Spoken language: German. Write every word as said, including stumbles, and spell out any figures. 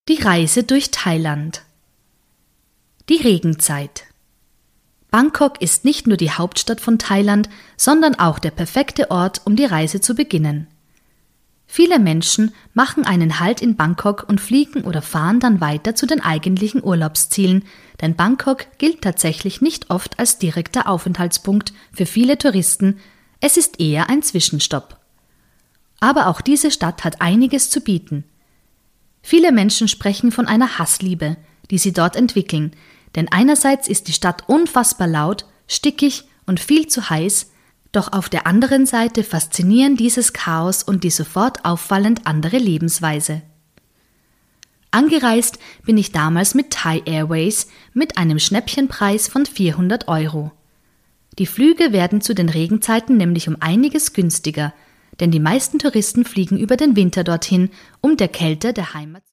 Die Reise durch Thailand. Die Regenzeit. Bangkok ist nicht nur die Hauptstadt von Thailand, sondern auch der perfekte Ort, um die Reise zu beginnen. Viele Menschen machen einen Halt in Bangkok und fliegen oder fahren dann weiter zu den eigentlichen Urlaubszielen, denn Bangkok gilt tatsächlich nicht oft als direkter Aufenthaltspunkt für viele Touristen, es ist eher ein Zwischenstopp. Aber auch diese Stadt hat einiges zu bieten. Viele Menschen sprechen von einer Hassliebe, die sie dort entwickeln, denn einerseits ist die Stadt unfassbar laut, stickig und viel zu heiß, doch auf der anderen Seite faszinieren dieses Chaos und die sofort auffallend andere Lebensweise. Angereist bin ich damals mit Thai Airways mit einem Schnäppchenpreis von vierhundert Euro. Die Flüge werden zu den Regenzeiten nämlich um einiges günstiger, denn die meisten Touristen fliegen über den Winter dorthin, um der Kälte der Heimat